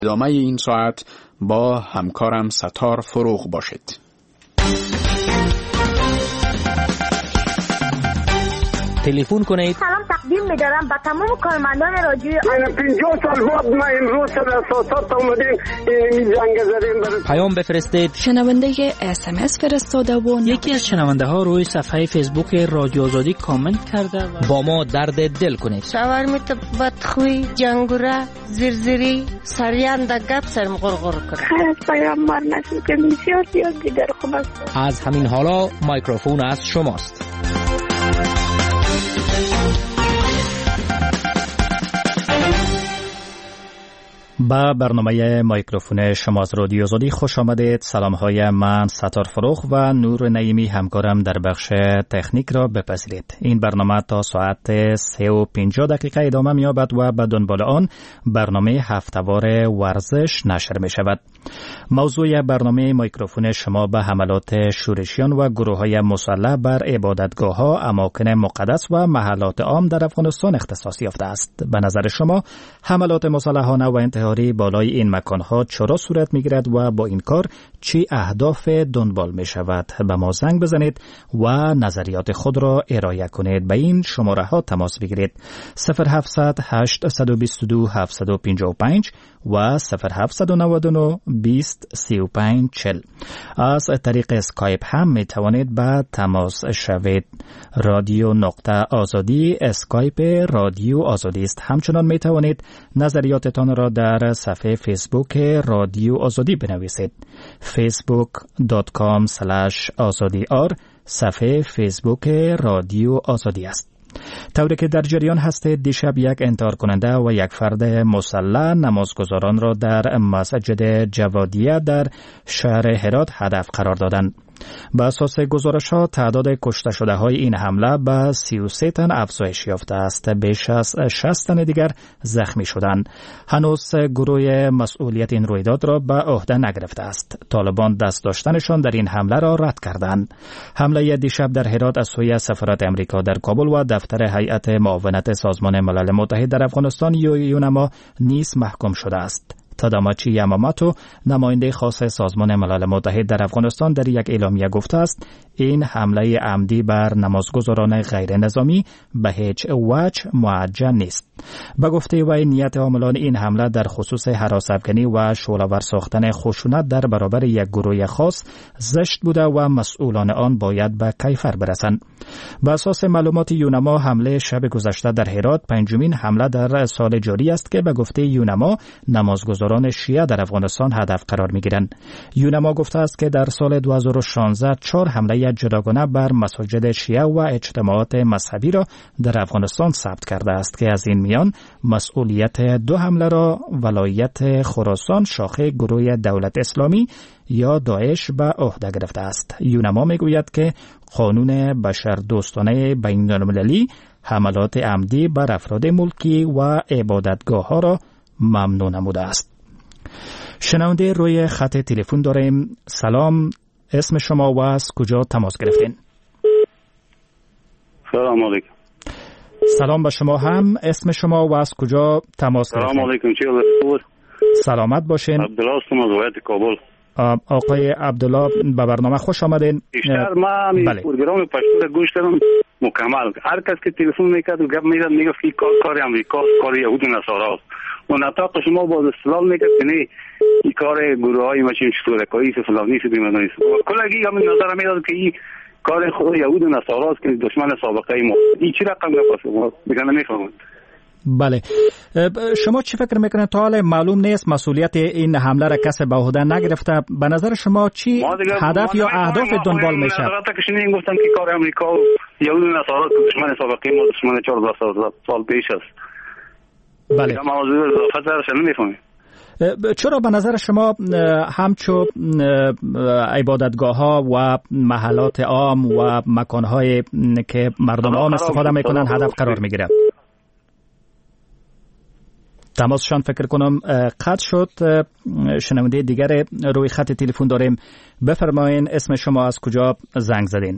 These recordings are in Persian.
ادامه این ساعت با همکارم ستار فروغ باشید. تلفن کنید. سلام تقدیم می‌دارم به تمام کارمندان رادیوی. من 50 سال بعد ما امروز سر اساسات اومدیم این زنگ زدیم برای پیام بفرستید. شنونده SMS فرستاده و یکی از شنونده ها روی صفحه فیسبوک رادیو آزادی کامنت کرده با ما درد دل کنید. شاورمیت بدخوی جنگوره زرزری سریان دا گپ سرم غرغر کنه. خیر از پیامبر نسل که بسیار دیگر خوب است. از همین حالا میکروفون از شماست. با برنامه میکروفون شما از رادیو آزادی خوش آمدید. سلام های من ستار فروغ و نور نعیمی همکارم در بخش تکنیک را بپذیرید. این برنامه تا ساعت 3:50 ادامه می‌یابد و به دنبال آن برنامه هفته‌وار ورزش نشر می شود. موضوع برنامه میکروفون شما به حملات شورشیان و گروه‌های مسلح بر عبادتگاه‌ها، اماکن مقدس و محلات عام در افغانستان اختصاص یافته است. به نظر شما حملات مسلحانه و انتحاری بالای این مکان‌ها چرا صورت می‌گیرد و با این کار چی اهداف دنبال می‌شود؟ به ما زنگ بزنید و نظریات خود را ارائه کنید. به این شماره‌ها تماس بگیرید: 0700 822 755 و 0799 20 35 40. از طریق اسکایپ هم می توانید به تماس شوید. رادیو نقطه آزادی اسکایپ رادیو آزادی است. همچنان می توانید نظریاتتان را در صفحه فیسبوک رادیو آزادی بنویسید. facebook.com/azadi_r صفحه فیسبوک رادیو آزادی است. طوری که در جریان هستید، دیشب یک انتحار کننده و یک فرد مسلح نمازگزاران را در مسجد جوادیه در شهر هرات هدف قرار دادند. به اساس گزارش‌ها تعداد کشته شده های این حمله به 33 تن افزایش یافته است. بیش از 60 تن دیگر زخمی شدند. هنوز گروه مسئولیت این رویداد را به عهده نگرفته است. طالبان دست داشتنشان در این حمله را رد کردند. حمله دیشب در هرات از سوی سفارت امریکا در کابل و دفتر هیئت معاونت سازمان ملل متحد در افغانستان یونما نیز محکوم شده است. تاداماچی یاماماتو، نماینده خاص سازمان ملل متحد در افغانستان، در یک اعلامیه گفته است این حمله عمدی بر نمازگزاران غیر نظامی به هیچ وجه معجل نیست. به گفته وی نیت عاملان این حمله در خصوص هراس افکنی و شعله‌ور ساختن خشونت در برابر یک گروه خاص زشت بوده و مسئولان آن باید به کیفر برسند. به اساس معلومات یونما حمله شب گذشته در هرات پنجمین حمله در سال جاری است که به گفته یونما نمازگزاران شیعه در افغانستان هدف قرار می‌گیرند. یونما گفته است که در سال 2016 4 حمله جداگانه بر مساجد شیعه و اجتماعات مذهبی را در افغانستان ثبت کرده است که از این میان مسئولیت 2 حمله را ولایت خراسان شاخه گروه دولت اسلامی یا داعش به عهده گرفته است. یونما میگوید که قانون بشردوستانه بین‌المللی حملات عمدی بر افراد ملکی و عبادتگاه‌ها را ممنوع نموده است. شنونده روی خط تلفن داریم. سلام، اسم شما و از کجا تماس گرفتین؟ سلام علیکم. سلام به شما هم. اسم شما و از کجا تماس گرفتین؟ سلام علیکم. چی خبر؟ سلامت باشین. عبدالله هستم از ولایت کابل. آقای عبدالله به برنامه خوش آمدین. بیشتر ما پروگرام پشتو گوش دادم مکمل. هر کس که تلفن میکرد گپ میزد میگفت که کار امریکا کار یهود و نصارا است. و نطاق شما باز استدلال میکرد که نه این کار گروه های ماشین شتورکایی فلانی است بیمه نیست. کلگی هم نظر میداد که این کار خود یهود و نصارا است که دشمن سابقه ما. این چی رقم گفت میگن نمیفهمم. بله، شما چی فکر میکنید؟ تا حالا معلوم نیست مسئولیت این حمله را کسی به عهده نگرفته. به نظر شما چی هدف یا اهداف دنبال میشه؟ البته که شنیدین گفتن که کار امریکا و یهود و نصارا دشمن سابقه ما دشمن 14 سال پیش است. بله. موضوع اضافه درش نمیفهمم. چرا به نظر شما همچو عبادتگاه‌ها و محلات عام و مکان‌های که مردم عام استفاده میکنن هدف قرار میگیره؟ تماسشان فکر کنم قطع شد. شنونده دیگر روی خط تلفن داریم. بفرمایین اسم شما از کجا زنگ زدین؟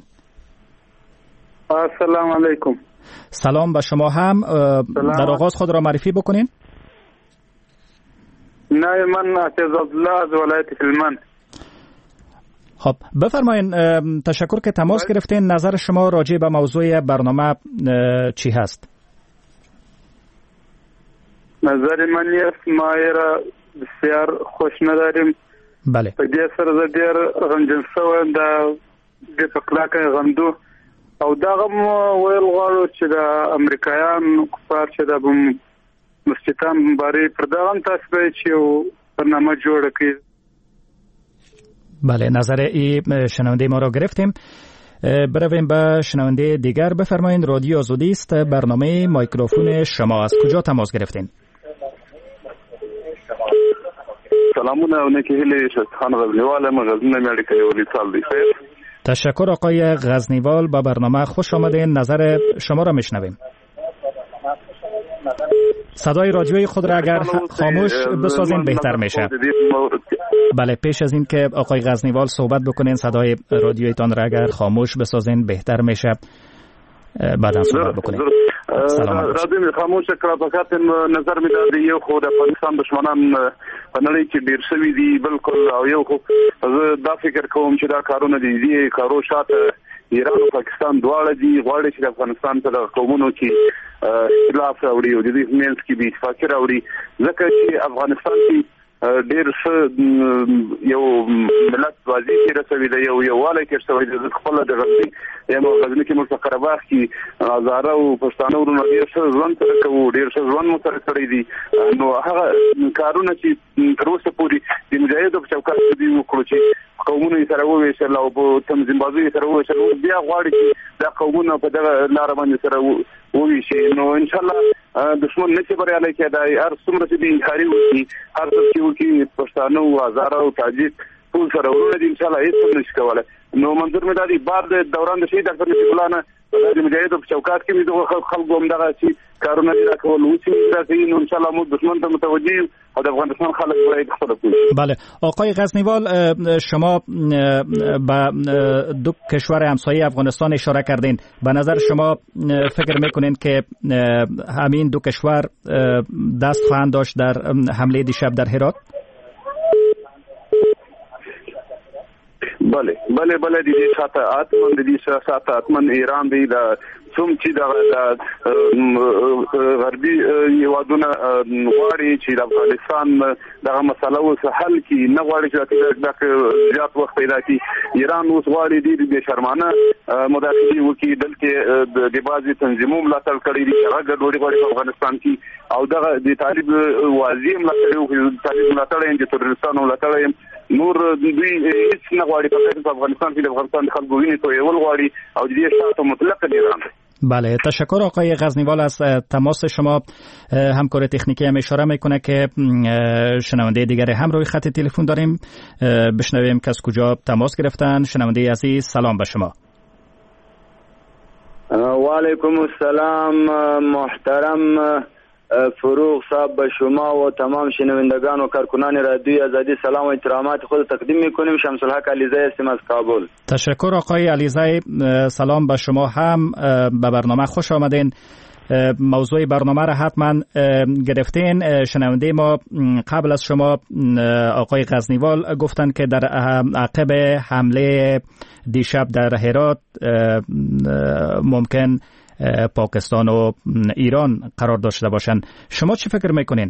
السلام علیکم. سلام به شما هم. در آغاز خود را معرفی بکنین. نه، من عزیز الله از ولایت هلمند. خب بفرمایین، تشکر که تماس گرفتین. نظر شما راجع به موضوع برنامه چی هست؟ نظر من است ما را بسیار خوش نداریم. بله. په دې سره زه ډېر غمجن شوم د پکلاکه غندو او دغه ویل غواړو چې د امریکایان کفار چې د مسجدان باره پر دغه تاسو چې یو برنامه جوړ کړي. بله، نظر ای شنونده ما را گرفتیم. برویم به شنونده دیگر. بفرمایید، رادیو آزادی است، برنامه مایکروفون شما. از کجا تماس گرفتین؟ سلامونه، اونکی هلی خان غزنیوال، من غزنی میاړي کوي ولی سال دی. تشکر آقای غزنیوال، با برنامه خوش آمدین. نظر شما را میشنویم. صدای رادیوی خود را اگر خاموش بسازین بهتر میشه. بله، پیش از این که آقای غزنیوال صحبت بکنین صدای رادیویتان را اگر خاموش بسازین بهتر میشه، بعدا صحبت بکنین. رادیو خاموش کړه په خاطر نظر می دا یو خو د پاکستان دشمنان په نړۍ کې ډیر شوي دي بالکل، او یو خو دا فکر کوم چې دا کارونه دي کارو شاته ایران او پاکستان دواړه دي غواړي چې د افغانستان په قومونو کې اختلاف راوړي او د دې منځ کې به اتفاق راوړي، ځکه چې افغانستان کې ډیر څه یو ملت وازی کې رسوي دی، یو والي کې رسوي دی. خپل د غزنی غزنی کې ملک قرهباغ کې هزاره او پښتانه ورونه ډیر څه ځوان سره کوي، ډیر څه ځوان مو سره کړی دي. نو هغه کارونه چې تر اوسه پورې د مجاهدو په چوکاټ کې وکړو چې قومونه سره وویشل او په تنظیم بازی سره وویشل، بیا غواړي چې دا قومونه په دغه لار باندې سره وویشي. نو ان شاء الله دشمن نشي بریالي کېدای. هر څومره چې انکاري وکړي، هر څه چې پښتانه او هزاره او تاجک ټول سره ورونه دي، ان شاء الله هیڅ نشي کولای. نو منظور مې دا دی بعد دوران د شهید ډاکټر نصیب الله نه د مجاهدو په چوکاټ کې مې خلکو هم دغه چې کارونه دي کول او چې دا کوي. نو ان شاء الله موږ دشمن ته متوجه او د افغانستان خلک باید خپل کوي. بله، آقای غزنیوال، شما به دو کشور همسایه افغانستان اشاره کردین. به نظر شما فکر میکنین که همین دو کشور دست خواهند داشت در حمله دیشب در هرات؟ بله بله بله، د دې ساته اتمن ایران دی د څوم چې د غربي هیوادونه غواړي چې د افغانستان دغه مسله اوس حل کړي، نه غواړي چې د زیات وخت پیدا کړي. ایران اوس غواړي د شرمانه مداخلې وکړي، دلته د بعضې تنظیمونو ملاتړ کړی دي، هغه ګډوډي غواړي په افغانستان کې، او دغه د طالب واضح ملاتړ وکړي، طالب ملاتړ یې د تروریستانو ملاتړ یې نور دوی هیڅ نه غواړي په افغانستان کې د افغانستان خلکو وینې تویول غواړي او د دې شاته مطلق ایران. بله، تشکر آقای غزنیوال از تماس شما. همکار تکنیکی هم اشاره میکنه که شنونده دیگری هم روی خط تلفن داریم. بشنویم که از کجا تماس گرفتن. شنونده عزیز، سلام به شما. و علیکم السلام محترم فروغ صاحب، به شما و تمام شنوندگان و کارکنان رادیوی آزادی سلام و احترامات خود تقدیم میکنیم. شمس الحق علیزی هستیم از کابل. تشکر آقای علیزی، سلام به شما هم. به برنامه خوش آمدین. موضوع برنامه را حتما گرفتین. شنونده ما قبل از شما آقای غزنیوال گفتن که در عقب حمله دیشب در هرات ممکن پاکستان و ایران قرار داشته باشند. شما چی فکر میکنین؟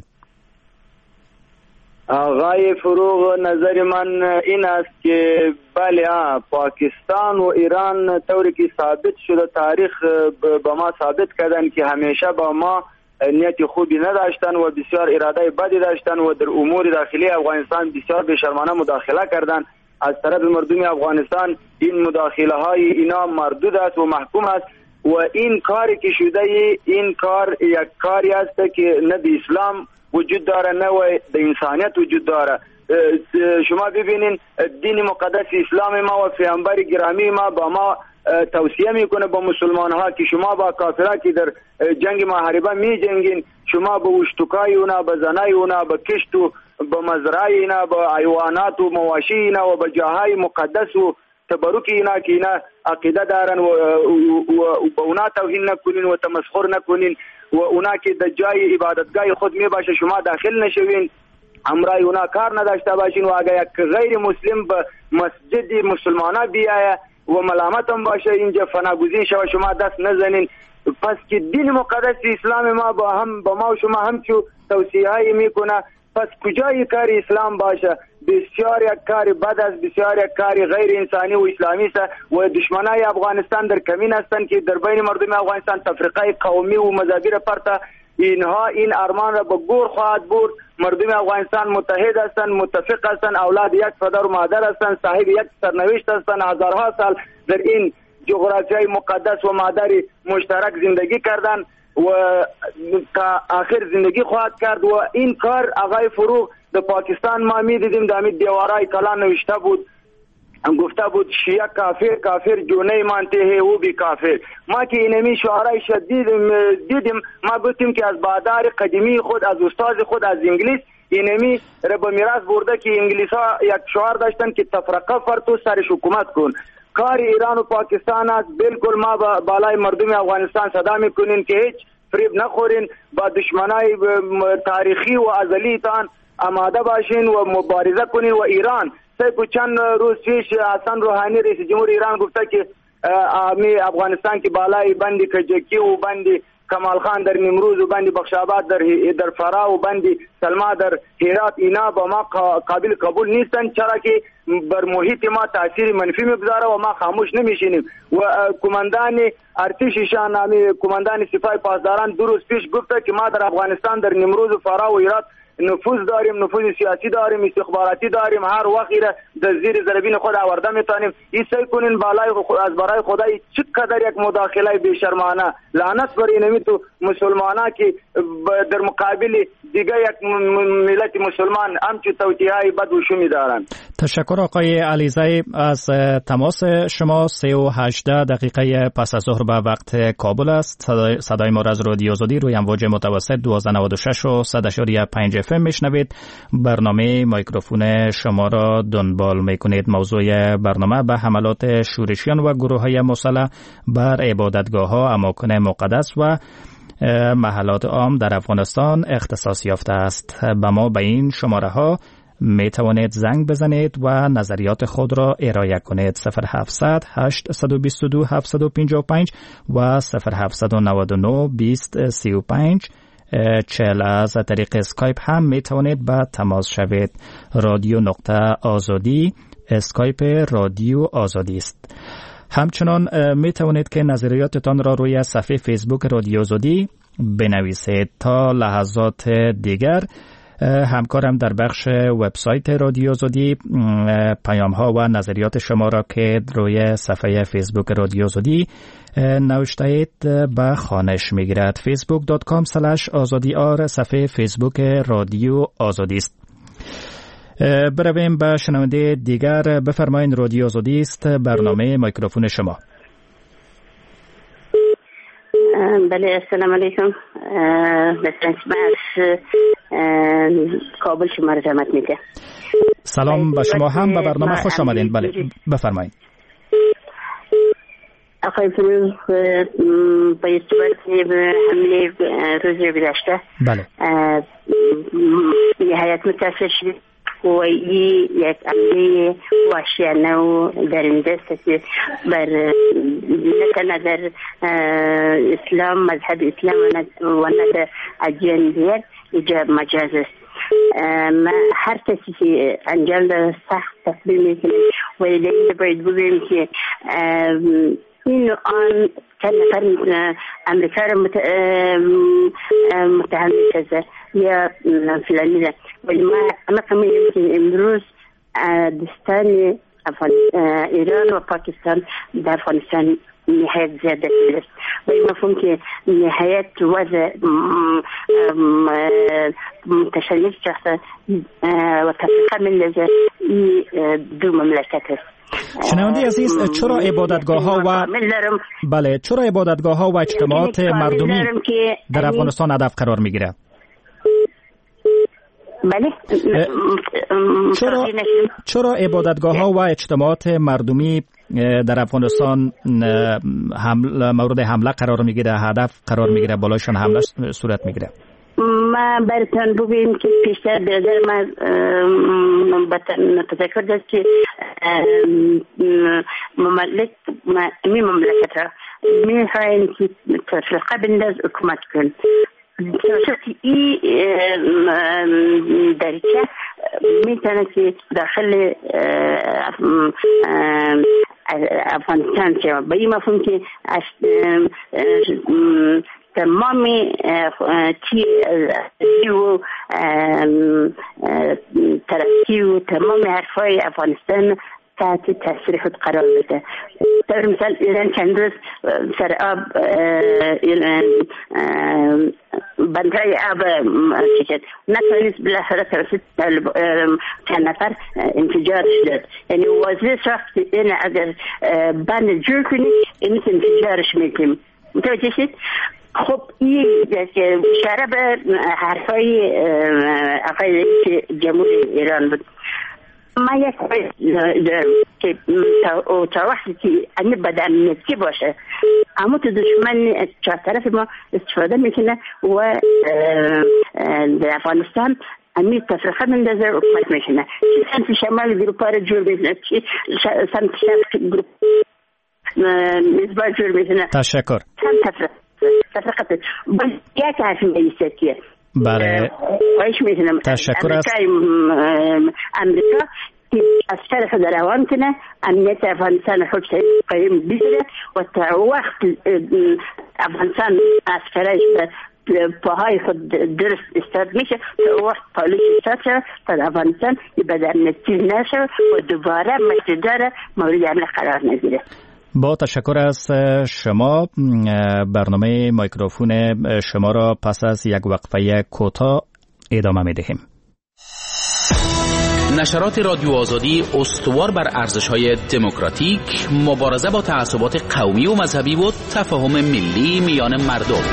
آقای فروغ، نظر من این است که بله، پاکستان و ایران طوری که ثابت شده، تاریخ با ما ثابت کردن که همیشه با ما نیت خوبی نداشتن و بسیار اراده بدی داشتن و در امور داخلی افغانستان بسیار بی‌شرمانه مداخله کردن. از طرف مردم افغانستان این مداخله های اینا مردود است و محکوم است و این کاری که شده، این کار یک کاری است که نه به اسلام وجود داره نه به انسانیت وجود داره. شما ببینین دین مقدس اسلام ما و پیامبر گرامی ما با ما توصیه میکنه با مسلمان ها که شما با کافرها که در جنگ محاربه می جنگین، شما به اشتکای اونا، به زنای اونا، به کشت و به مزرعه اینا، به حیوانات و مواشی اینا و به جاهای مقدس و تبرک اینا که اینا عقیده دارن و اونا توهین نکنین و تمسخر نکنین و اونا که در جای عبادتگاه خود می باشه شما داخل نشوین. همراه اونا کار نداشته باشین و اگر یک غیر مسلم به مسجد مسلمانان بیایه و ملامت هم باشه اینجا فناگزین شوه شما دست نزنین. پس که دین مقدس اسلام ما با ما و شما همچو توصیه هایی میکنه، پس کجای کار اسلام باشه؟ بسیار یک کار بد است، بسیار یک کار غیر انسانی و اسلامی است و دشمنای افغانستان در کمین هستند که در بین مردم افغانستان تفریقه قومی و مذهبی را پرته. اینها این ارمان را به گور خواهد برد. مردم افغانستان متحد هستند، متفق هستند، اولاد یک پدر و مادر هستند، صاحب یک سرنوشت هستند، هزارها سال در این جغرافیای مقدس و مادری مشترک زندگی کردن و تا آخر زندگی خواهد کرد. و این کار آقای فروغ در پاکستان ما میدیدیم در دیوارای کلا نوشته بود، گفته بود شیعه کافر، کافر جو نہیں مانتے ہیں وہ بھی کافر. ما که اینمی شعرهای شدید دیدیم، ما گفتیم که از بادار قدیمی خود، از استاد خود از انگلیس اینمی را به میراث برده که انگلیس ها یک شعار داشتن که تفرقه فرتو سرش حکومت کن. کار ایران و پاکستان است. بالکل ما بالای مردم افغانستان صدا میکنین که هیچ فریب نخورین، با دشمنای تاریخی و ازلی تان آماده باشین و مبارزه کنین. و ایران چند روز پیش حسن روحانی رئیس جمهور ایران گفته که افغانستان که بالای بندی کجکی و بندی کمال خان در نمروز و بندی بخشاباد در فرا و بندی سلما در هرات، اینا با ما قابل قبول نیستن، چرا که بر محیط ما تاثیر منفی میگذاره و ما خاموش نمیشینیم. و کماندان ارتش شاه کماندان سپاه پاسداران 2 روز پیش گفته که ما در افغانستان در نمروز و فرا و هرات نفوذ داریم، نفوذ سیاسی داریم، استخباراتی داریم، هر وقت در زیر ضربین خود آورده میتونیم. این سعی کنین بالای از برای خدای چقدر یک مداخله بیشرمانه، لعنت بر اینمی تو مسلمانا که در مقابل دیگه یک ملت مسلمان همچو توطئه‌ای بد و شومی دارن. تشکر آقای علیزی از تماس شما. 3:18 دقیقه پس از ظهر به وقت کابل است. صدای ما از رادیو آزادی روی امواج متوسط 1296 و 100.5 FM میشنوید. برنامه میکروفون شما را دنبال میکنید. موضوع برنامه به حملات شورشیان و گروه‌های مسلح بر عبادتگاه‌ها، اماکن مقدس و محلات عام در افغانستان اختصاص یافته است. به ما به این شماره ها می توانید زنگ بزنید و نظریات خود را ارائه کنید. 0700 822 755 و 0799 20 35 40. از طریق اسکایپ هم می توانید به تماس شوید. رادیو نقطه آزادی اسکایپ رادیو آزادی است. همچنان می توانید که نظریاتتان را روی صفحه فیسبوک رادیو آزادی بنویسید. تا لحظات دیگر همکارم در بخش وبسایت رادیو آزادی پیام ها و نظریات شما را که روی صفحه فیسبوک رادیو آزادی نوشته اید به خوانش میگیرد. facebook.com/azadi صفحه فیسبوک رادیو آزادی است. برویم به شنونده دیگر. بفرمایید، رادیو آزادی است، برنامه میکروفون شما. بله، السلام علیکم. بسیار کابل شما را زحمت میده. سلام به شما هم، به برنامه خوش آمدین. بله بفرمایید. آقای فروغ، با ارتباط به حمله روز گذشته بله نهایت متأثر شدید و یک عملی وحشیانه و درنده است که بر نه تنها در اسلام، مذهب اسلام و نه در ادیان دیگر ایجاب مجاز است. هر کسی که انجام سخت تقبیل میکنه و لیلی باید بگویم که این آن چند نفر امریکا را متهم می‌کنه یا فلانی را، ولی ما فهمیدیم که امروز دستان ایران و پاکستان در افغانستان نهایت زیاده است و این مفهوم که نهایت وضع متشنج شخص و تفریقه من لذا این دو مملکت است. شنونده عزیز، چرا عبادتگاه ها و بله چرا عبادتگاه ها و اجتماعات مردمی در افغانستان هدف قرار میگیره؟ بله چرا عبادتگاه ها و اجتماعات مردمی در افغانستان مورد حمله قرار میگیره، هدف قرار میگیره، بالایشان حمله صورت میگیره؟ ما براتون بگویم که پیشتر به نظر من تذکر داشت که مملکت را میخواین که تفرقه بنداز حکومت کن. توسط این دریچه میتونه که داخل افغانستان شد. به این مفهوم که تمام تیری و ترقی و تمام حرفای افغانستان تحت تاثیر خود قرار بده. در مثال ایران چند روز سر آب بندهای آب شد، نتوانست بالاخره توسط چند نفر انفجار شد. یعنی واضح ساخت این اگر بند جور کنی این انفجارش میکنیم. متوجه شد؟ خب این اشاره به حرفای آقای رئیس جمهوری ایران بود. ما یک که تا وقتی که این بدنیتی باشه اما تو دشمن چهار طرف ما استفاده میکنه و در افغانستان امی تفرقه مندازه و حکومت میکنه. چی سمت شمال گروپا رو جور میکنه، چی سمت شرق گروپ مزبار جور میکنه. تشکر. تفرقه یک حرفی میسته که بله تشکر از امریکا که از طرف در روان کنه امنیت افغانستان خود قایم بگیره و تا وقت افغانستان عسکرش به پاهای خود درست استاد میشه تا وقت پالیش استاد شد تا افغانستان به در نتیجه نشه و دوباره مجددار مورد حمله قرار نگیره. با تشکر از شما. برنامه میکروفون شما را پس از یک وقفه کوتاه ادامه می‌دهیم. نشرات رادیو آزادی استوار بر ارزش‌های دموکراتیک، مبارزه با تعصبات قومی و مذهبی و تفاهم ملی میان مردم.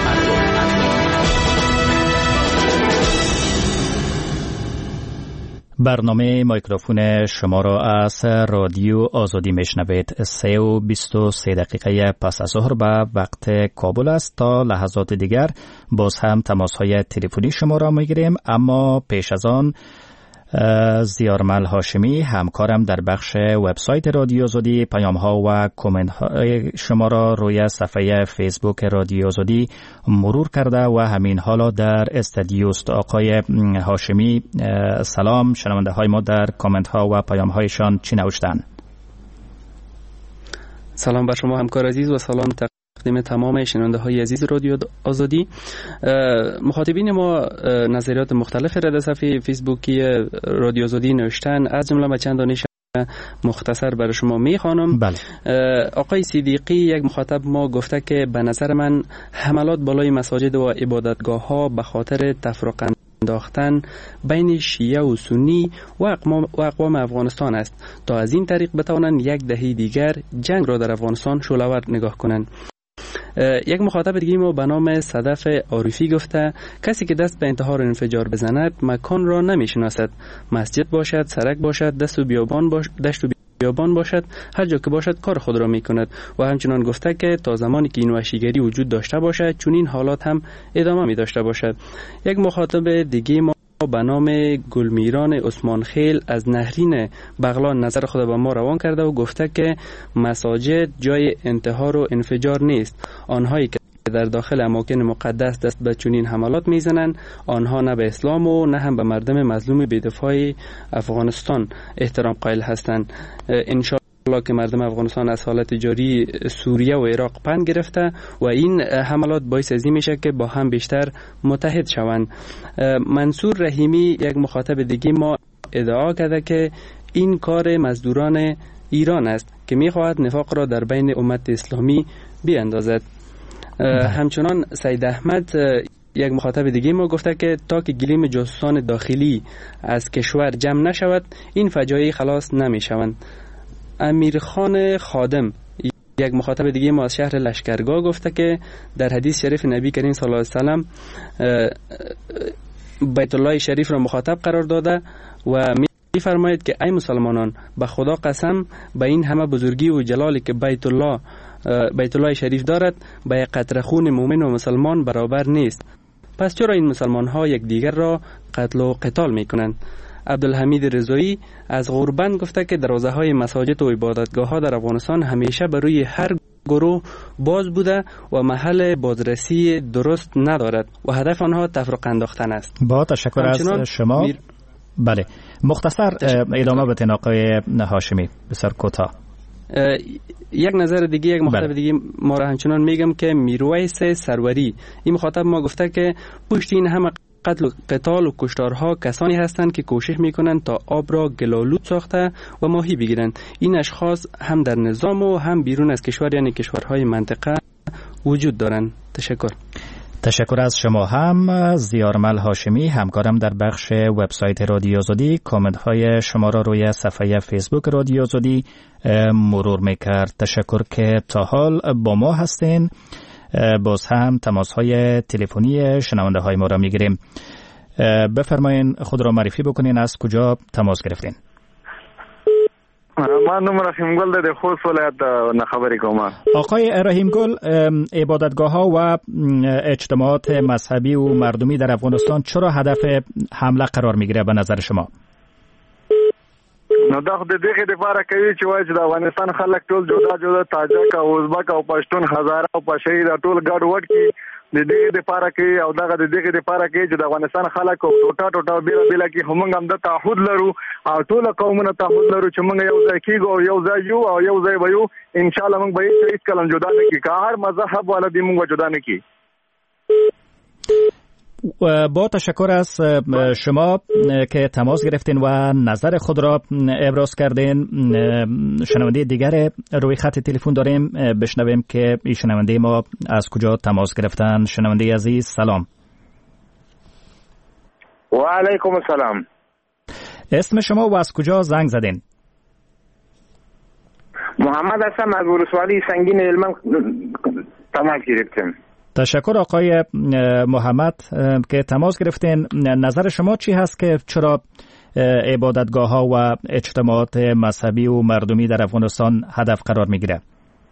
برنامه میکروفون شما را از رادیو آزادی میشنوید. 3:23 دقیقه پس از ظهر به وقت کابل است. تا لحظات دیگر باز هم تماس‌های تلفنی شما را میگیریم، اما پیش از آن زیارمل هاشمی همکارم در بخش وبسایت رادیو آزادی پیام‌ها و کامنت‌های شما را روی صفحه فیسبوک رادیو آزادی مرور کرده و همین حالا در استودیو است. آقای هاشمی سلام، شنونده های ما در کامنت‌ها و پیام‌هایشان چی نوشتند؟ سلام بر شما همکار عزیز و سلام تقدیم تمام شنونده های عزیز رادیو آزادی. مخاطبین ما نظریات مختلف را در صفحه فیسبوکی رادیو آزادی نوشتن، از جمله به چند دانش مختصر برای شما میخوانم. بله. آقای صدیقی یک مخاطب ما گفته که به نظر من حملات بالای مساجد و عبادتگاه ها به خاطر تفرقه انداختن بین شیعه و سنی و اقوام افغانستان است تا از این طریق بتوانند یک دهه دیگر جنگ را در افغانستان شعله‌ور نگاه کنند. یک مخاطب دیگه ما به نام صدف عارفی گفته کسی که دست به انتحار انفجار بزند مکان را نمیشناسد، مسجد باشد، سرک باشد، دشت و بیابان باشد، هر جا که باشد کار خود را میکند. و همچنان گفته که تا زمانی که این وحشیگری وجود داشته باشد چون این حالات هم ادامه می داشته باشد. یک مخاطب دیگه ما به نام گلمیران عثمان خیل از نهرین بغلان نظر خود به ما روان کرده و گفته که مساجد جای انتحار و انفجار نیست. آنهایی که در داخل اماکن مقدس دست به چنین حملات میزنند آنها نه به اسلام و نه هم به مردم مظلوم بی‌دفاع افغانستان احترام قائل هستند. انشاءالله که مردم افغانستان از حالت جاری سوریه و عراق پند گرفته و این حملات باعث ازی میشه که با هم بیشتر متحد شوند. منصور رحیمی یک مخاطب دیگه ما ادعا کرده که این کار مزدوران ایران است که میخواهد نفاق را در بین امت اسلامی بیاندازد. همچنان سید احمد یک مخاطب دیگه ما گفته که تا که گلیم جاسوسان داخلی از کشور جمع نشود این فجایع خلاص نمیشوند. امیرخان خادم یک مخاطب دیگه ما از شهر لشکرگاه گفته که در حدیث شریف نبی کریم صلی الله علیه و سلم بیت الله شریف را مخاطب قرار داده و می فرماید که ای مسلمانان به خدا قسم به این همه بزرگی و جلالی که بیت الله شریف دارد به یک قطره خون مؤمن و مسلمان برابر نیست. پس چرا این مسلمان ها یکدیگر را قتل و قتال می کنند؟ عبدالحمید رضایی از غوربند گفته که دروازه های مساجد و عبادتگاه ها در افغانستان همیشه بروی هر گروه باز بوده و محل بازرسی درست ندارد و هدف آنها تفرقه انداختن است. با تشکر از شما. بله مختصر ادامه بدین آقای هاشمی، بسیار کوتاه. یک نظر دیگه، یک مخاطب دیگه ما را همچنان میگم که میرویس سروری، این مخاطب ما گفته که پشت این همه قتل و قتال و کشتارها کسانی هستند که کوشش میکنند تا آب را گلالود ساخته و ماهی بگیرند. این اشخاص هم در نظام و هم بیرون از کشور یعنی کشورهای منطقه وجود دارند. تشکر از شما هم. زیارمل هاشمی همکارم در بخش وبسایت رادیو آزادی کامنت های شما را روی صفحه فیسبوک رادیو آزادی مرور میکرد. تشکر که تا حال با ما هستین. باز هم تماس های تلفنی شنونده های ما را میگیریم. بفرمایین خود را معرفی بکنین، از کجا تماس گرفتین؟ من نام رحیم گل در خوست ولایت نه خبری کوم. آقای رحیم گل، عبادتگاه ها و اجتماعات مذهبی و مردمی در افغانستان چرا هدف حمله قرار میگیره به نظر شما؟ نو دا خو د دې لپاره کوي چې وایي چې د افغانستان خلک ټول جدا جدا تاجک او ازبک او پښتون هزاره او پښتون دا ټول ګډ وډ کی د دې لپاره کوي او دغه د دې لپاره کوي چې د افغانستان خلک ټوټه بیل بیل کی هم هم د تعهد لرو او ټول قومونه تعهد لرو چې موږ یو ځای کیږو او یو ځای یو او یو ځای وایو ان شاء الله موږ به هیڅ کلم جدا نه کی که هر مذهب والا دی موږ جدا نه کی. با تشکر از شما که تماس گرفتین و نظر خود را ابراز کردین. شنونده دیگر روی خط تلفن داریم، بشنویم که این شنونده ما از کجا تماس گرفتن. شنونده عزیز سلام. و علیکم السلام. اسم شما و از کجا زنگ زدین؟ محمد هستم از ولسوالی سنگین هلمند تماس گرفتم. تشکر آقای محمد که تماس گرفتین. نظر شما چی هست که چرا عبادتگاه ها و اجتماعات مذهبی و مردمی در افغانستان هدف قرار میگیره؟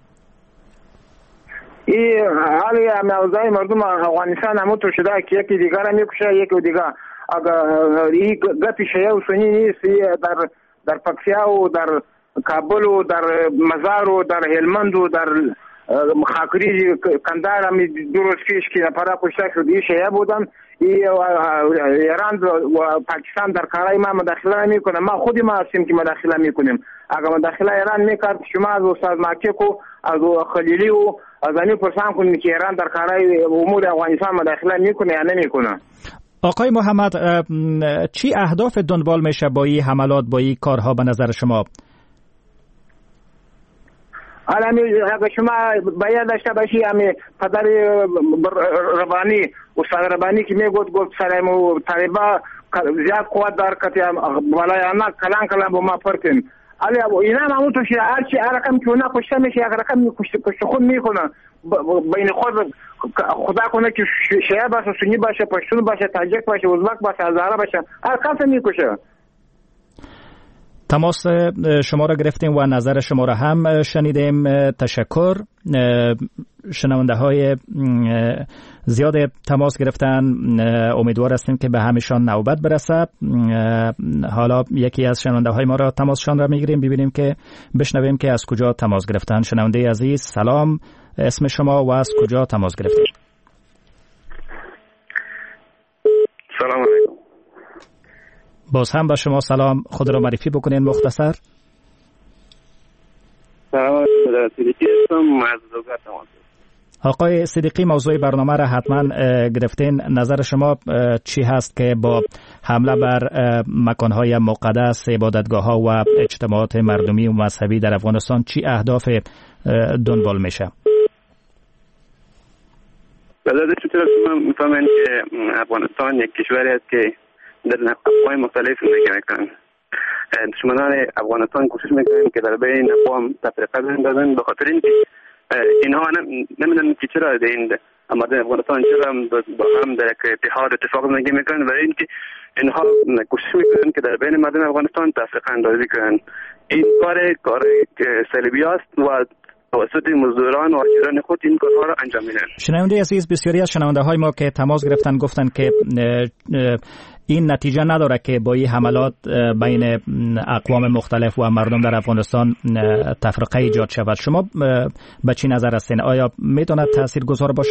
این حالی موضوع مردم افغانستان همونطور شده که یکی دیگر هم میکشه یکی دیگر. اگر این گپی شیعه و سنی نیست، در پکتیا و در کابل و در مزار و در هلمند و در خاکری کندهار هم درست پیش که نفره کشته شد این شیعه بودن. ایران و پاکستان در کارهای ما مداخله میکنه. ما خودی ما هستیم که مداخله میکنیم. اگر مداخله ایران میکرد شما از استاد ماکیک و از خلیلی و از آنی پرسان کنید که ایران در کارهای امور افغانستان مداخله میکنه یا نمیکنه. آقای محمد، چی اهداف دنبال میشه با این حملات، با این کارها به نظر شما؟ اگر شما باید داشته باشی همه پدر ربانی استاد ربانی که میگفت سرم و طالبا زیاد قوت دار کتی بالای آنها کلان با ما پرتیم. اینا هم همون توشی هر رقم که اونا کشته میشه یک رقم کشته خود میکنه بین خود خدا کنه که شیعه باشه، سنی باشه، پشتون باشه، تاجک باشه، ازبک باشه، هزاره باشه، هر کس میکشه. تماس شما را گرفتیم و نظر شما را هم شنیدیم. تشکر. شنونده های زیاد تماس گرفتن، امیدوار هستیم که به همشان نوبت برسه. حالا یکی از شنونده های ما را تماسشان را میگیریم، بشنویم که از کجا تماس گرفتن. شنونده عزیز سلام، اسم شما و از کجا تماس گرفتید؟ سلام علیکم. باز هم با شما سلام، خود را معرفی بکنین مختصر. سلام علیکم. آقای صدیقی، موضوع برنامه را حتما گرفتین. نظر شما چی هست که با حمله بر مکانهای مقدس، عبادتگاه و اجتماعات مردمی و مذهبی در افغانستان چی اهداف دنبال میشه؟ بلده چطور شما میفهمین که افغانستان یک کشوری است که در اقوام مختلف زندگی میکنن. دشمنان افغانستان کوشش میکنن که در بین اقوام تفرقه بندازن، به خاطر اینکه اینها نمیدونن که چرا در آمدن افغانستان چرا با هم در اتحاد اتفاق زندگی میکنن، برای اینکه اینها کوشش میکنن که در بین مردم افغانستان تفرقه اندازی کنن. این کار صلیبی است و توسط مزدوران و اجران خود این کارها را انجام میدن. شنونده عزیز، بسیاری از شنونده های ما که تماس گرفتن گفتن که این نتیجه نداره که با این حملات بین اقوام مختلف و مردم در افغانستان تفرقه ایجاد شود. شما به چی نظر هستین؟ آیا میتونه تاثیرگذار باشه؟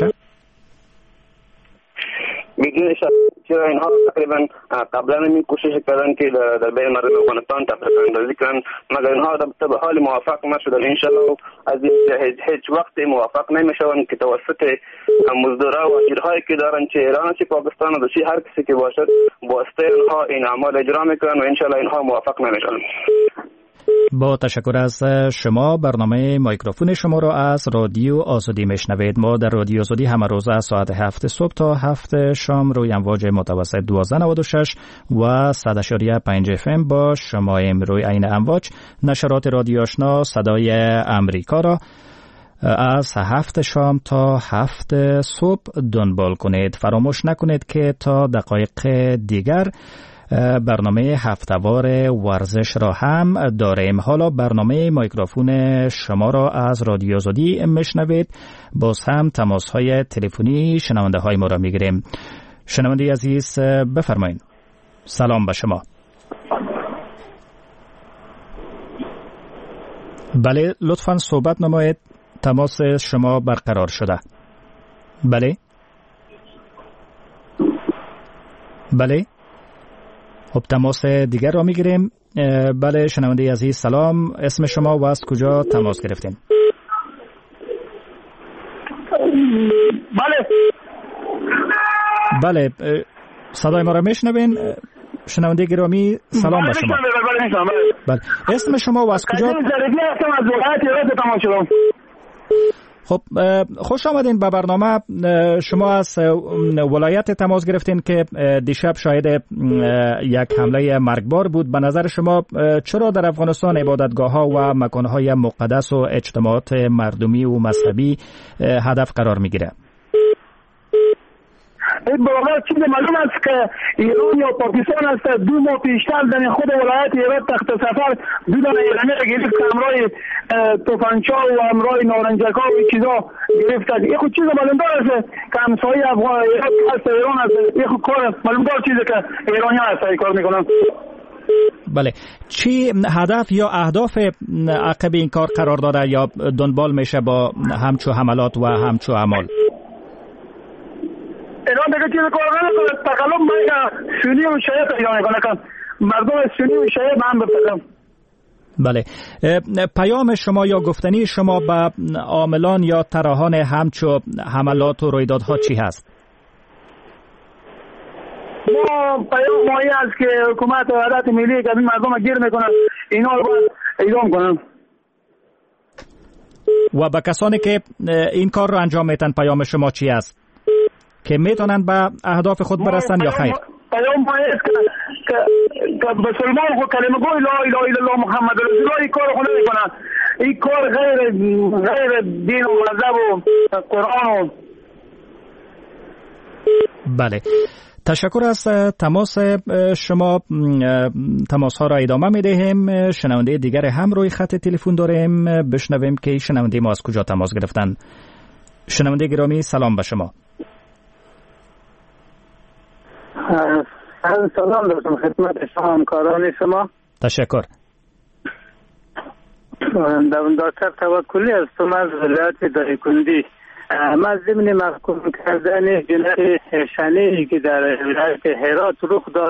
بدون شک، چرا اینها تقریبا قبلا این کوشش کردن که در بین مردم افغانستان تفرقه اندازی کنن، مگر اینها به حال موفق نشدن. ان شاء الله از هیچ وقت موفق نمیشون که توسط مزدورا و اجرهایی که دارن، چه ایران چه پاکستان و چه هر کسی که باشد، واسطه اینها این اعمال اجرا میکنن و ان شاء الله اینها موفق نمیشن. با تشکر از شما. برنامه میکروفون شما را از رادیو آزادی میشنوید. ما در رادیو آزادی همه روز از ساعت 7 صبح تا 7 شام روی امواج متوسط 1296 و 100.5 FM با شماییم. روی این امواج نشرات رادیو آشنا صدای امریکا را از 7 شام تا 7 صبح دنبال کنید. فراموش نکنید که تا دقایق دیگر برنامه هفته‌وار ورزش را هم داریم. حالا برنامه میکروفون شما را از رادیو آزادی میشنوید. باز هم تماس‌های تلفنی شنونده های ما را میگیریم. شنونده عزیز بفرمایید. سلام به شما. بله، لطفاً صحبت نمایید. تماس شما برقرار شده. بله. خب تماس دیگر را میگیریم. بله شنونده عزیز سلام، اسم شما و از کجا تماس گرفتین؟ بله صدای ما را میشنوین؟ شنونده گرامی سلام به شما. بله اسم شما و از کجا؟ خب خوش آمدین به برنامه. شما از ولایت تماس گرفتین که دیشب شاهد یک حمله مرگبار بود. به نظر شما چرا در افغانستان عبادتگاه‌ها و مکان‌های مقدس و اجتماعات مردمی و مذهبی هدف قرار می‌گیره؟ واقعا چیز معلوم است که ایران یا پاکستان است. 2 ماه پیشتر در خود ولایت هرات تحت سفر دودن ایرانی را گرفت که همراه توفنچا و همراه نارنجکا و چیزا گرفت. این خود چیز معلوم دار است که همسایه افغان هست ایران است. این خود کار معلوم دار چیزی که ایرانی هست این کار میکنن. بله چی هدف یا اهداف عقب این کار قرار داره یا دنبال میشه با همچو حملات و همچو اعمال؟ ایران دیگه چیز کار نکنه، تقلب بین سنی و شیعه پیدا میکنه، مردم سنی و شیعه هم بپکن. بله پیام شما یا گفتنی شما به عاملان یا طراحان همچو حملات و رویدادها چی هست؟ ما پیام مایی است که حکومت و عدالت ملی که این مردم گیر میکنن اینا رو باید اعدام کنن. و به کسانی که این کار رو انجام میتن پیام شما چی است؟ که میتونن به اهداف خود برسن یا خیر؟ پیام ما است که مسلمان خود کلمه گوی لا اله الا الله محمد رسول الله این کار خود نمیکنن. این کار غیر دین و مذهب و قرآن. بله تشکر از تماس شما. تماس ها را ادامه میدهیم. شنونده دیگر هم روی خط تلفن داریم. بشنویم که شنونده ما از کجا تماس گرفتن. شنونده گرامی سلام به شما. سلام دارم خدمت شما همکاران شما. تشکر. دکتر توکلی هستم از ولایت دایکنډي. ما ضمن محکوم کردن جنایت شنیعی که در ولایت هرات رخ داد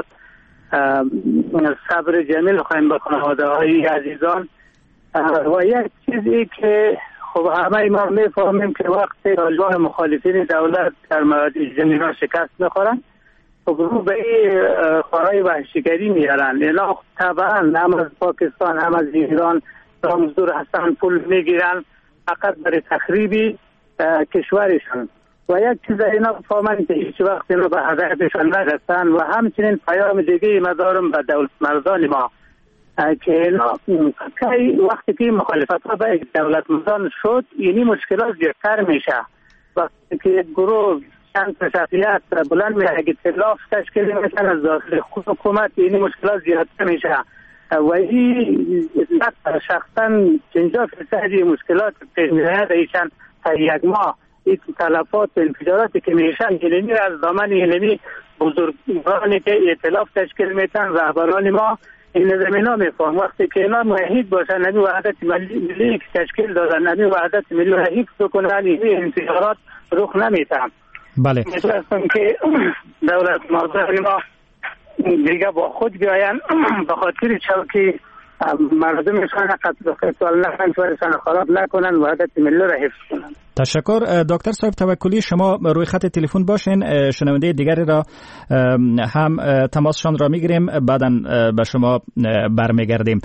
صبر جمیل خواهیم به خانواده های عزیزان. و یک چیزی که خب همه ما میفهمیم که وقتی راه مخالفین دولت در مورد جنینا شکست میخورن خب رو به این کارهای وحشیگری میارن. اینا طبعا هم از پاکستان هم از ایران رامزدور هستن، پول میگیرن فقط برای تخریبی کشورشان. و یک چیز اینا فهمن که هیچ وقت اینا به هدفشان نرسن. و همچنین پیام دیگه ما دارم به دولت مردان ما که اینا وقتی که مخالفت ها به دولت مردان شد اینی مشکلات زیادتر میشه. وقتی که گروه چند شخصیت بلند میشه اگه اختلاف تشکیل میشن از داخل خود حکومت اینی مشکلات زیادتر میشه. و این شخصا 50% مشکلات پیش میاد ایشان تا یک ماه این تلفات و انفجاراتی که میشن اینمی از دامن اینمی بزرگانی که ائتلاف تشکیل میتن رهبران ما این زمینا میفهم وقتی که اینا موحد باشن نمی وحدت ملی تشکیل دادن نمی وحدت ملی را حفظ کنن این انفجارات رخ نمیتن. بله میتونستم که دولت مردم ما دیگه با خود بیاین به خاطر چوکی مردمشان قتل و قتال نکنن شوهرشان خراب نکنن وحدت ملی را حفظ کنن. تشکر. دکتر صاحب توکلی شما روی خط تلفن باشین، شنونده دیگری را هم تماسشان را میگیریم بعداً به شما برمیگردیم.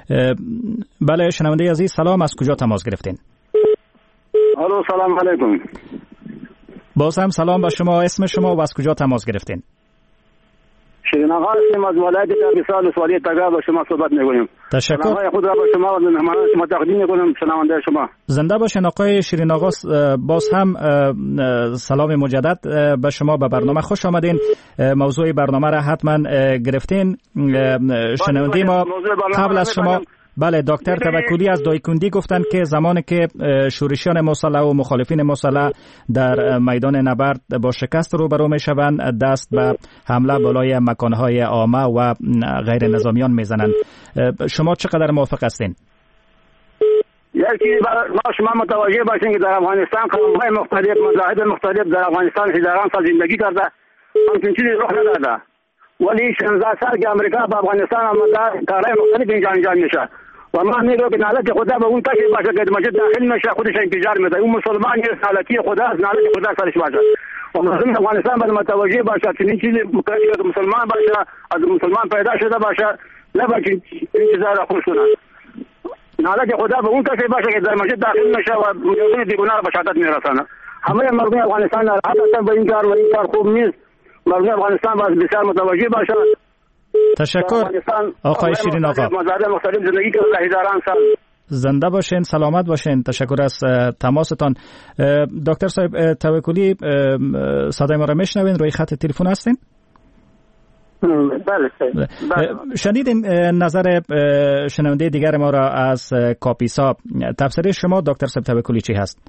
بله شنونده عزیز سلام، از کجا تماس گرفتین؟ الو سلام علیکم. باز هم سلام به شما، اسم شما و از کجا تماس گرفتین؟ شیرین آقا هستیم از ولایت کاپیسا ولسوالی تگا با شما صحبت می‌کنیم. تشکر. سلام خود را با شما و مهمانان شما تقدیم می‌کنم شنونده شما. زنده باشین آقای شیرین آقا، باز هم سلام مجدد به شما، به برنامه خوش آمدین. موضوع برنامه را حتما گرفتین. شنونده ما قبل از شما بله دکتر توکلی از دایکندی گفتند که زمانی که شورشیان مسلح و مخالفین مسلح در میدان نبرد با شکست روبرو میشوند دست به حمله بالای مکانهای عامه و غیر نظامیان میزنند. شما چقدر موافق هستین؟ یکی ما شما متوجه باشین که در افغانستان قوم‌های مختلف مذاهب مختلف در افغانستان هزاران سال زندگی کرده، همچین چیزی رخ نداده، ولی 16 سال که امریکا به افغانستان آمده کارهای مختلف اینجا انجام میشه و ما میگم که نالت خدا به اون کسی باشه که مسجد داخل نشه خودش انفجار میده. اون مسلمان نیست، نالتی خدا است، نالت خدا سرش باشه و مردم افغانستان باید متوجه باشه که این چیزی که مسلمان باشه از مسلمان پیدا شده باشه نباشه این چیزا را خوش کنه. نالت خدا به اون کسی باشه که در مسجد داخل نشه و مجرم بیگناه به شهادت میرسانه. همه مردم افغانستان ناراحت هستند به این کار و این کار خوب نیست. مردم افغانستان باید بسیار متوجه باشه. تشکر آقای شیرین آقا، مختلف زندگی کرده هزاران سال. زنده باشین، سلامت باشین. تشکر از تماستان. دکتر صاحب توکلی صدای ما را میشنوین؟ روی خط تلفن هستین؟ بله. شنیدین نظر شنونده دیگر ما را از کاپیسا. تفسیر شما دکتر صاحب توکلی چی هست؟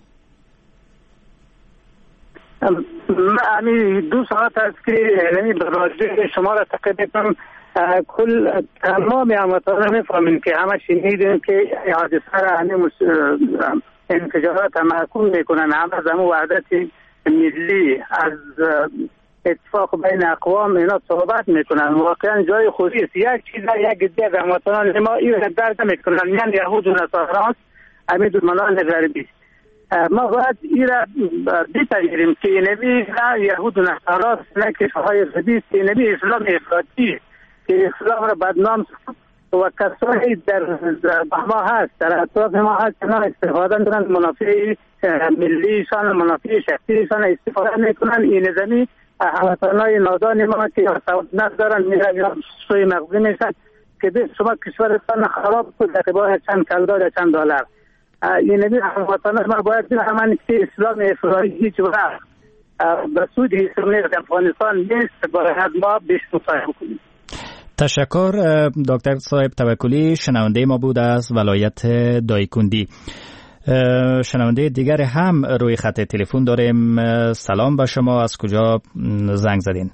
من 2 ساعت است که یعنی راجع شما را تقریبا کل تمام هموطنان میفهمیم که همه شنیدیم که حادثه را همه انفجارات محکوم میکنن، همه از همه وحدت ملی از اتفاق بین اقوام اینا صحبت میکنن. واقعا جای خوشی است. یک چیز یک دیگه هموطنان ما این درد میکنن، یعنی یهود و نصارا همه دشمنان غربی. ما باید این را بپذیریم که نبی یهود و نصارا نه کشورهای غربی است، نبی اسلام افراطی که اسلام را بدنام و کسایی در ما هست، در اطراف ما هست که استفاده میکنن، منافع ملیشان منافع شخصیشان استفاده میکنن. این نظامی هموطنان نادان ما که سواد دارن میرن سوی مغزی میشن که به شما کشورتان خراب کنید در قبال چند کلدار یا چند دلار. این نبی هموطنان ما باید همانی که اسلام افراطی هیچ وقت به سود اسلامی افغانستان نیست باید ما بیش مصاحبه کنیم. تشکر. دکتر صاحب توکلی شنونده ما بود از ولایت دایکندی. شنونده دیگر هم روی خط تلفن داریم. سلام به شما، از کجا زنگ زدین؟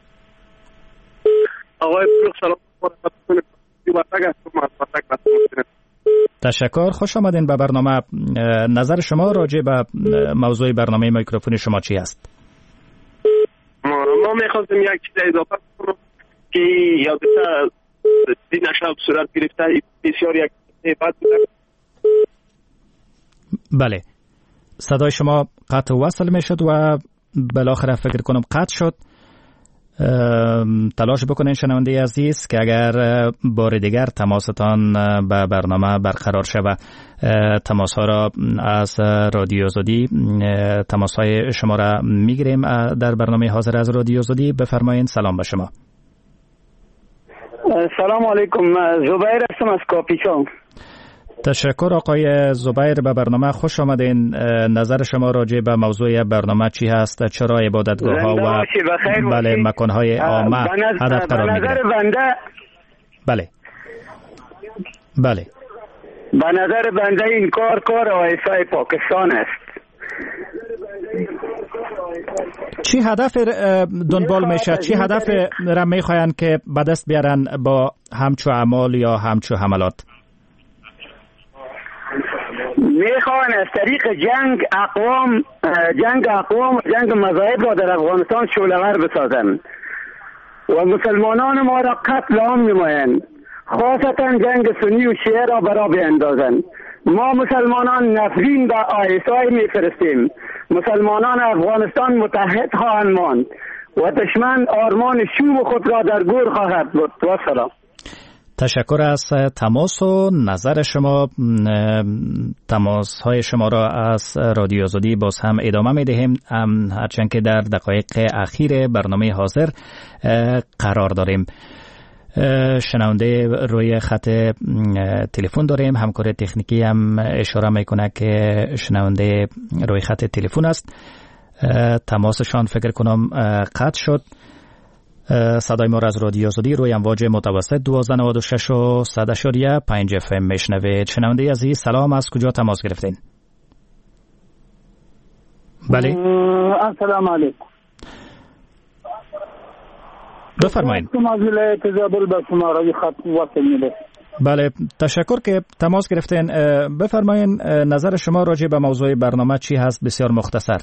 آقای سلام. تشکر، خوش آمدین به برنامه. نظر شما راجع به موضوع برنامه میکروفون شما چی است؟ ما میخواستیم یک چیز اضافه کنم که یادتا این نشاب صورت گرفته بسیار یک بد بوده. بله، صدای شما قطع وصل میشد و بالاخره فکر کنم قطع شد. تلاش بکنین شنونده عزیز که اگر بار دیگر تماستان به برنامه برقرار شود، تماس ها را از رادیو آزادی تماس های شما را میگیریم در برنامه حاضر از رادیو آزادی. بفرمایین. سلام به شما. سلام علیکم، زبیر هستم از کاپیسا. تشکر آقای زبیر، به برنامه خوش آمدین. نظر شما راجع به موضوع برنامه چی هست؟ چرا عبادتگاه ها و بله مکان های عامه هدف قرار میگیرند؟ بنده بله بله. به نظر بنده این کار آیسای پاکستان است. چی هدف دنبال میشه؟ چی هدف را میخواین که به دست بیارن با همچو اعمال یا همچو حملات؟ میخوان از طریق جنگ جنگ مذاهب را در افغانستان شعله‌ور بسازند و مسلمانان ما را قتل عام نمایند، خاصتا جنگ سنی و شیعه را برا بیندازند. ما مسلمانان نفرین به آیسای میفرستیم. مسلمانان افغانستان متحد خواهند ماند و دشمن آرمان شوم خود را در گور خواهد بود. و سلام. تشکر از تماس و نظر شما. تماس های شما را از رادیو آزادی باز هم ادامه می دهیم، هرچند که در دقایق اخیر برنامه حاضر قرار داریم. شنونده روی خط تلفن داریم. همکار تکنیکی هم اشاره میکنه که شنونده روی خط تلفن است. تماسشان فکر کنم قطع شد. صدای ما را از رادیو آزادی روی امواج متوسط 1296 و 100.5 FM میشنوید. شنونده عزیز سلام، از کجا تماس گرفتین؟ بله. السلام علیکم. بفرمایید. میده. بله، تشکر که تماس گرفتین. بفرمایید نظر شما راجع به موضوع برنامه چی هست؟ بسیار مختصر.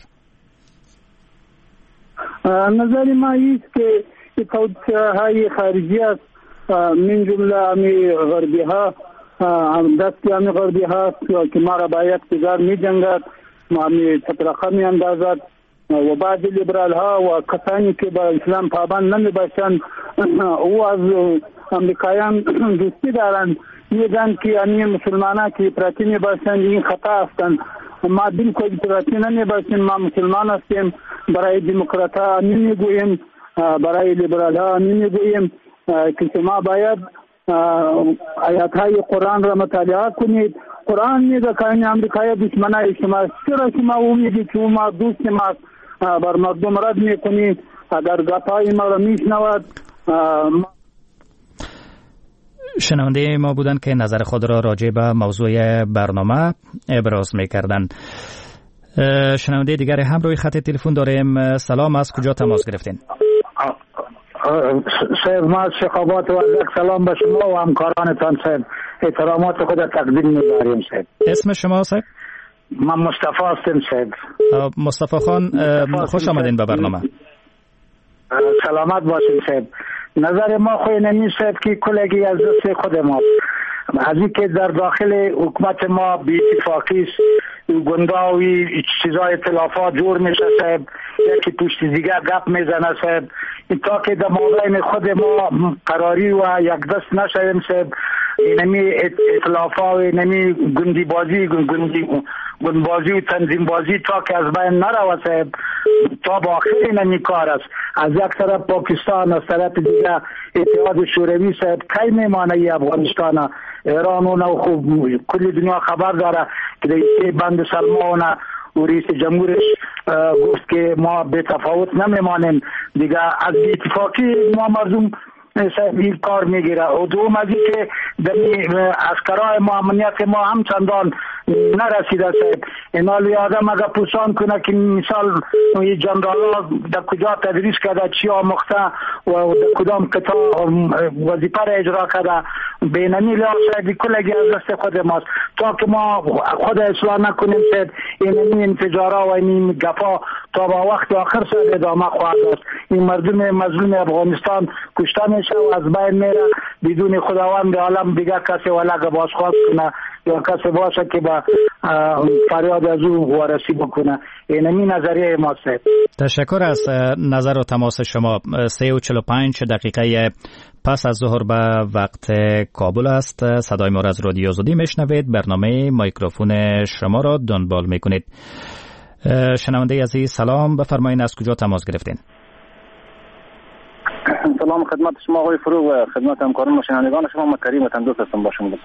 نظر ما است که توطئه‌های خارجی است، من جمله امی غربی ها، دستی امی غربی ها که ما را باید کجار می جنگد، ما می تفرقه می اندازد و بعض لیبرال ها و کسانی که با اسلام پابند نمی باشند او از امریکایان دوستی دارند، میگن که امی مسلمانان که افراطی می باشند این خطا هستند. ما بالکل افراطی نمی باشیم، ما مسلمان هستیم. برای دموکرات ها نمی گوییم، برای لیبرال ها نمی گوییم که شما باید آیات های قرآن را مطالعه کنید. قرآن میگه که این امریکای دشمنای شما، چرا شما امیدی که ما دوست ما بر مردم رد میکنید؟ اگر گپای ما را میشنود. شنونده ما بودن که نظر خود را راجع به موضوع برنامه ابراز میکردن. شنونده دیگر هم روی خط تلفن داریم. سلام، از کجا تماس گرفتین؟ صاحب ما شخابات و سلام به شما و همکارانتان صاحب. احترامات خود تقدیم می‌داریم صاحب. اسم شما صاحب؟ من مصطفی هستم صاحب. مصطفی خان، خوش آمدین به برنامه. سلامت باشین صاحب. نظر ما خوی نمی صاحب که کلگی از دست خود ما از این که در داخل حکومت ما بی اتفاقی است، گنداوی چیزای اختلافات جور میشه صاحب، یکی پشت دیگه گپ میزنه صاحب. تا که در مابین خود ما قراری و یک دست نشویم صاحب، اینمی اختلافات و اینمی گندبازی و تنظیم بازی تا که از بین نرود صاحب، تا با آخر اینمی کار است. از یک طرف پاکستان، از طرف دیگه اتحاد شوروی صاحب کی میمانه افغانستان. ایران و خوب کل دنیا خبر داره که در بند سلمان و رئیس جمهورش گفت که ما به تفاوت نمیمانیم دیگه. از اتفاقی ما مردم صاحب این کار میگیره. و دوم از این که عسکرای ما امنیت ما هم چندان نرسیده صاحب. اینالی آدم اگر پرسان کنه که مثال این جنرال ها در کجا تدریس کرده، چی آموخته و در کدام قطاع وظیفه را اجرا کرده، بینمی لحاظ صاحب کلگی از دست خود ماست. تا که ما خود اصلاح نکنیم صاحب، این انفجارا و این گفا تا با وقت آخر صاحب ادامه خواهد است. این مردم مظلوم افغانستان کشته میشه و از بین میره بدون خداوند عالم دیگه کسی ولگ بازخواست کنه یا کسی باشه که با فریاد از او وارسی بکنه. اینمی نظریه ما صاحب. تشکر از نظر و تماس شما. 3:45 دقیقه پس از ظهر به وقت کابل است. صدای ما را از رادیو آزادی میشنوید. برنامه میکروفون شما را دنبال میکنید. شنونده عزیز سلام، بفرمایید از کجا تماس گرفتین؟ سلام خدمت شما آقای فروغ و خدمت همکاران و شنوندگان شما. من کریم و تندرست هستم با شما.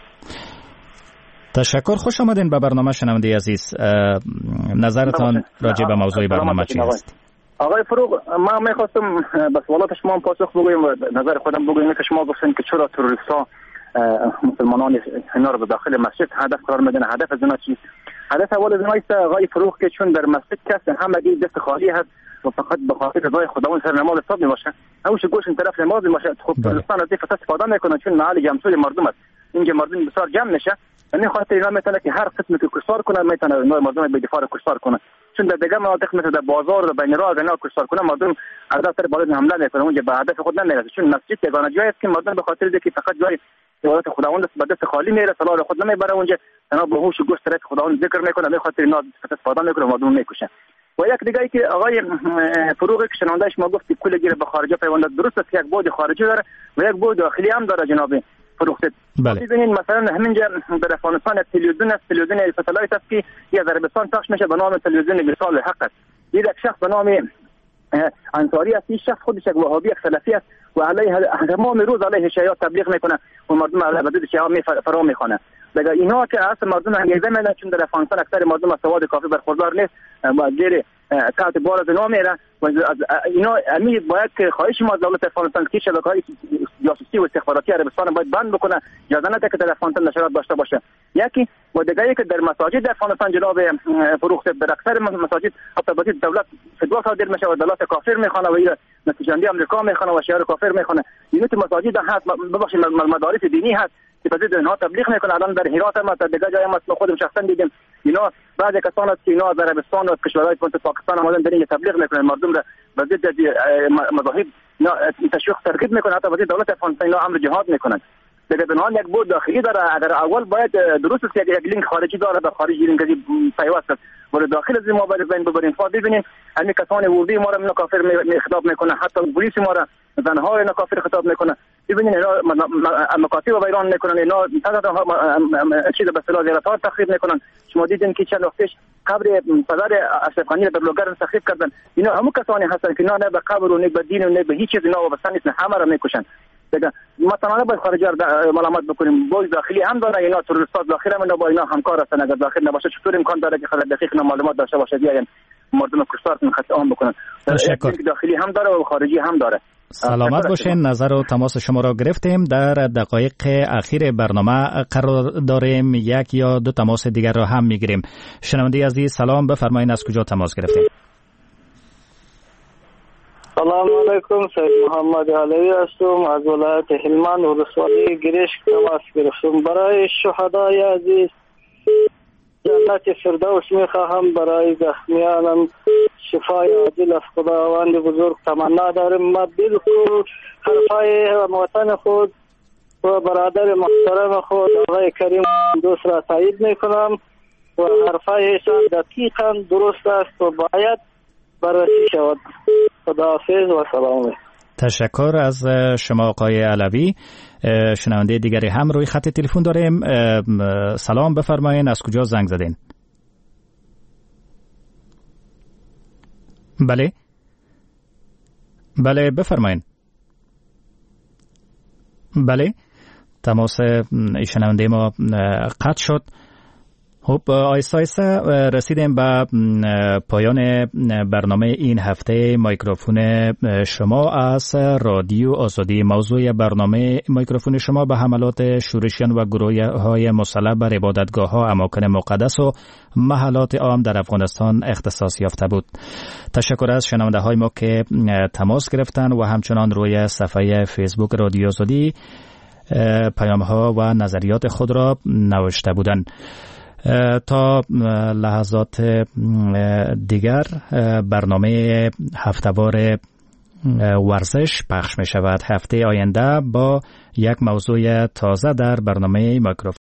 تشکر، خوش آمدین به برنامه شنونده عزیز. نظرتان راجع به موضوع برنامه چی است؟ آقای فروغ، ما میخواستم به سوالات شما پاسخ بگویم و نظر خودم بگویم که شما گفتین که چرا تروریست ها مسلمانان اینا رو به داخل مسجد هدف قرار میدن. هدف از اینا چیست؟ هدف اول از اینا است آقای فروغ که چون در مسجد کس همگی دست خالی هست و فقط به خاطر رضای خداوند سر نماز حساب میباشه، هوش گوش این طرف نماز میباشه. خب دوستان از این فقط استفاده میکنن چون محل جمع‌جوی مردم است، اینجا مردم بسیار جمع میشه. یعنی خاطر اینا میتونه که هر قسمی که کشتار کنه میتونه مردم به دفاع کشتار کنه، چون در دیگه مناطق مثل در بازار و بین راه اینا کشتار کنه مردم از طرف بالا حمله میکنه، اونجا به هدف خود نمیرسه. چون مسجد یگانه جایی است که مردم به خاطر اینکه فقط جای عبادت خداوند است به دست خالی میره، صلاح خود نمیبره اونجا، اینا به هوش گوش طرف خداوند ذکر میکنه، به خاطر اینا استفاده میکنه مردم میکشن. و یک دیگه ای که آقای فروغ که شنوندهش ما گفت کل گیر به خارجه پیوند درست است، یک بود خارجی داره و یک بود داخلی هم داره جناب فروغ. ببینید مثلا همینجا در افغانستان تلویزیون است، تلویزیون ستلایت است که از عربستان پخش میشه به نام تلویزیون وصال حق است. یک شخص به نام انصاری است، این شخص خودش یک وهابی یک سلفی است و علیه تمام روز علیه شیعه تبلیغ میکنه و مردم علیه بدید شیعه فرا میخونه. دیگه اینا که اصلا مردم انگیزه میدن، چون در افغانستان اکثر مردم از سواد کافی برخوردار نیست و غیر تحت بار از اینا میره و اینا امید باید که خواهش ما از دولت افغانستان که شبکه‌های جاسوسی و استخباراتی عربستان باید بند بکنه، اجازه نده که در افغانستان نشرات داشته باشه. یکی و دیگه که در مساجد در افغانستان جناب فروخته در اکثر مساجد حتی باید دولت فتوا صادر میشه و دولت کافر میخونه و نتیجه‌گیری آمریکا میخونه و شیعه کافر میخونه. اینو تو مساجد هست، ببخشید مدارس دینی هست که بعضی اینها تبلیغ میکنه. الان در هرات هم در دیگه جای ما خودم شخصا دیدم اینا بعضی کسان است که اینا از عربستان و کشورهای پاکستان اومدن در اینجا تبلیغ میکنن، مردم را به ضد مذاهب تشویق ترغیب میکنن، حتی بعضی دولت افغانستان اینا امر جهاد میکنن. دیگه بنان یک بود داخلی داره. اگر اول باید درست است یک لینک خارجی داره، به خارجی لینک پیوست است ولی داخل از ما باید بین ببرین. ببینید همین کسان وردی ما را اینا کافر خطاب میکنه، حتی پلیس ما را زنها اینا کافر خطاب میکنه. ببینید اینا مکاتب و ویران میکنن، اینا چیز به اصطلاح زیارت‌ها تخریب میکنن. شما دیدین که چند وقت پیش قبر پدر اشرف غنی در لوگر تخریب کردن. اینا همون کسانی هستن که نه به قبر و نه به دین و نه به هیچ چیز اینا وابسته نیستن، همه را میکشن. دیگه مثلا باید خارجی ملامت بکنیم، باز داخلی هم داره اینا تروریست‌ها داخل هم اینا با اینا همکار هستن. اگر داخل نباشه چطور امکان داره که خیلی دقیق معلومات داشته باشه بیاین مردم کشتار کنن خط عام بکنن؟ داخلی هم داره و خارجی هم داره. سلامت باشین. نظر و تماس شما را گرفتیم. در دقایق اخیر برنامه قرار داریم یک یا دو تماس دیگر را هم میگیریم. شنونده عزیز سلام، بفرمایید از کجا تماس گرفتیم؟ سلام علیکم، سید محمد علوی هستم از ولایت هلمند ولسوالی گرشک تماس گرفتم. برای شهدای عزیز جنت فردوس میخواهم، برای زخمیانم شفای عاجل از خداوند بزرگ تمنا دارم. ما بالکل حرفای وطن خود و برادر محترم خود آقای کریم دوست را تایید میکنم و حرفایشان دقیقا درست است و باید بررسی شود. خداحافظ و سلام. تشکر از شما آقای علوی. شنونده دیگری هم روی خط تلفن داریم. سلام، بفرمایید از کجا زنگ زدین؟ بله بفرمایید. بله تماس شنونده ما قطع شد. خب آیسته آیسته رسیدیم به پایان برنامه این هفته میکروفون شما از رادیو آزادی. موضوع برنامه میکروفون شما به حملات شورشیان و گروه‌های مسلح بر عبادتگاه‌ها، اماکن مقدس و محلات عام در افغانستان اختصاص یافته بود. تشکر از شنونده‌های ما که تماس گرفتن و همچنان روی صفحه فیسبوک رادیو آزادی پیام‌ها و نظریات خود را نوشته بودند. تا لحظات دیگر برنامه هفته‌وار ورزش پخش می شود. هفته آینده با یک موضوع تازه در برنامه میکروفون